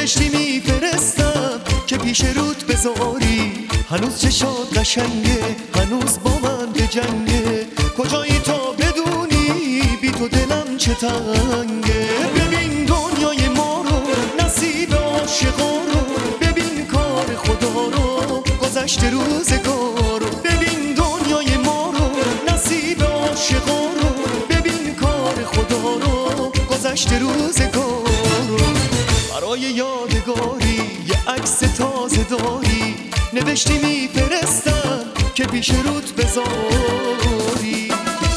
نوشتی میفرستم که پیش رود بذاری. هنوز چشات قشنگه، هنوز با من به جنگه. کجایی تا بدونی بی تو دلم چه تنگه. ببین دنیای ما رو، نصیب عاشقا رو، ببین کار خدا رو، گذشته روزگار رو. ببین دنیای ما رو، نصیب عاشقا رو، ببین کار خدا رو، گذشته روزگار رو. برای یادگاری یه عکس تازه داری، نوشتی میفرستم که پیش رود بذاری.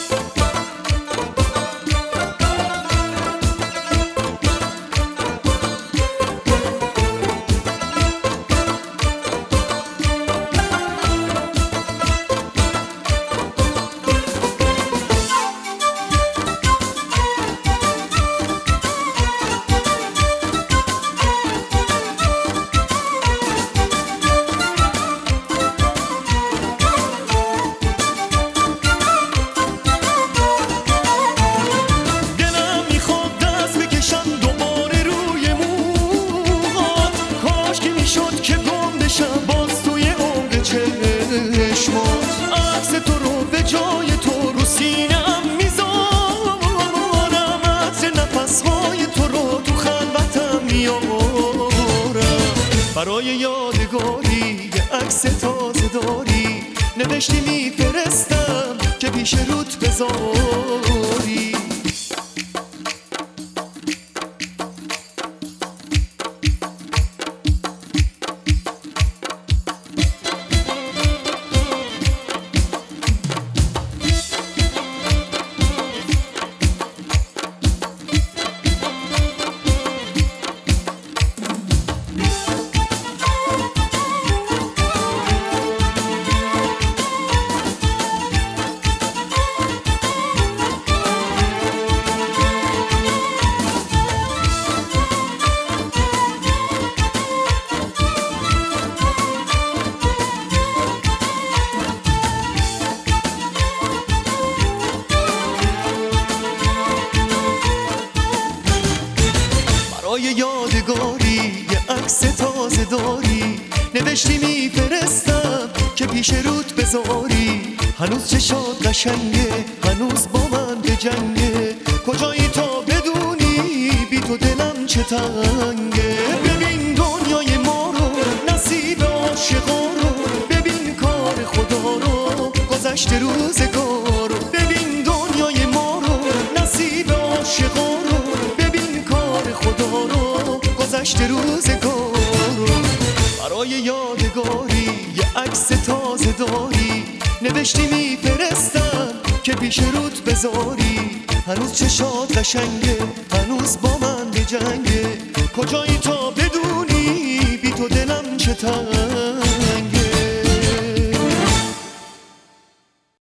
باز توی عمق چشمات عکس تو رو به جای تو رو سینه‌ام میذارم. عطر نفسهای تو رو تو خلوتم میارم. برای یادگاری یه عکس تازه داری، نوشتی میفرستم که پیش رود بذاری. برای یادگاری یه عکس تازه داری، نوشتی میفرستم که پیش رود بذاری. هنوز چشات قشنگه، هنوز با من به جنگه. کجایی تا بدونی بی تو دلم چه تنگه. ببین دنیای ما رو، نصیب عاشقا رو، ببین کار خدا رو، گذشته روزگار رو. ببین دنیای ما رو، نصیب عاشقا رو، ببین کار خدا رو، گذشته روزگار رو. برای یادگاری یه عکس تازه داری، نوشتی میفرستم که پیش رود بذاری. هنوز چشات قشنگه، هنوز با من به جنگه. کجایی تا بدونی بی تو دلم چه تنگه.